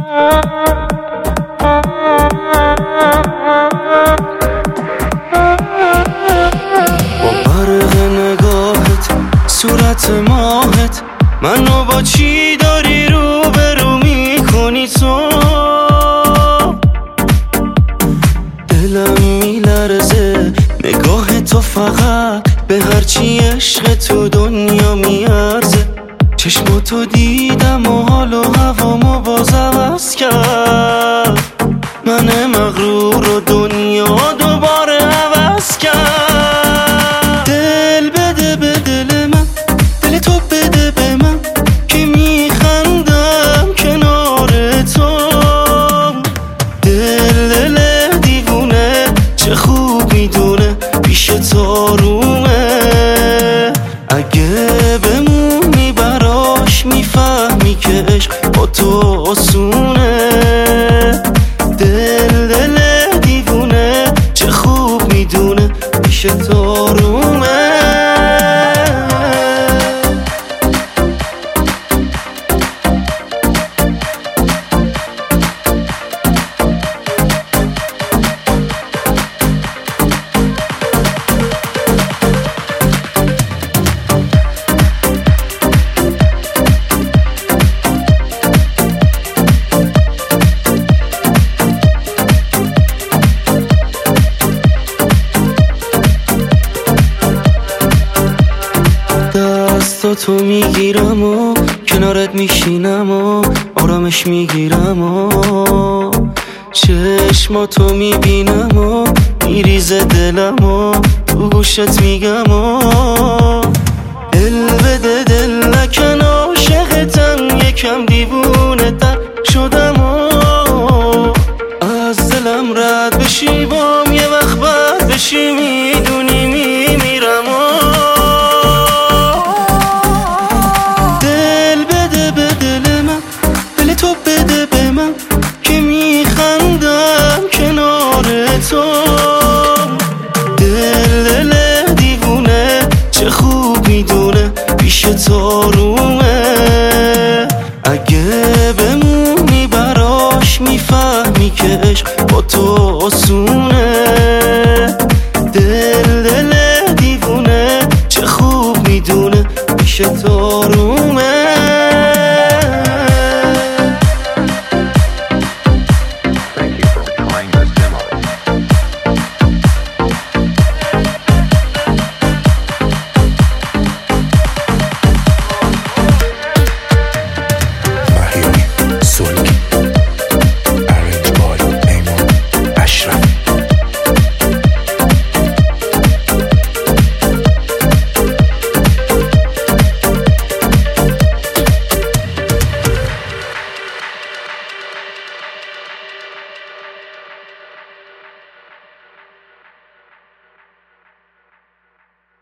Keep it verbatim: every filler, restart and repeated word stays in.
برق نگاهت صورت ماهت منو با چی داری رو برو میکنی تو؟ دلم میلرزه نگاه تو فقط به هرچی عشق تو دنیا میارزه. چشماتو دیدم و حال و هوامو باز عوض کرد. من مغرور و دنیا دوباره عوض کرد. دل بده به دل من، دل تو بده به من که میخندم کنار تو. دل دل دیوونه چه خوب میدونه پیش تو رومه. اگه بمونی براش میفهمی که عشق با تو آسونه. دل دل دیوونه چه خوب میدونه پیش تو رومه. دستاتو میگیرم و کنارت میشینم و آرامش میگیرم و چشماتو میبینم و میریزه دلم و تو گوشت میگم و دل بده دل نکن عاشقتم یکم دیوونه تر شدم و از دلم رد بشی بام یه وقت بد بشی میدونی میمیرم و تو بده به من که میخندم کنار تو. دل دل دیوونه چه خوب میدونه پیش تو رومه. اگه بمونی براش میفهمی که عشق با تو آسونه.